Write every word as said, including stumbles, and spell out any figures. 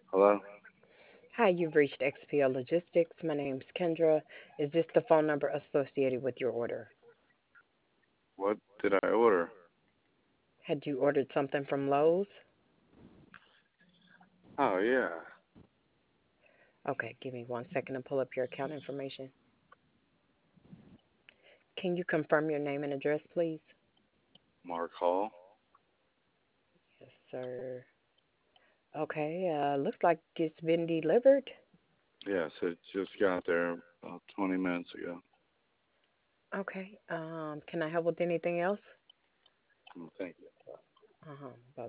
Hello? Hi, you've reached X P L Logistics. My name's Kendra. Is this the phone number associated with your order? What did I order? Had you ordered something from Lowe's? Oh, yeah. Okay, give me one second to pull up your account information. Can you confirm your name and address, please? Mark Hall? Yes, sir. Okay, uh, looks like it's been delivered. Yes, it just got there about twenty minutes ago. Okay, um, can I help with anything else? Oh, thank you. Uh-huh. Bye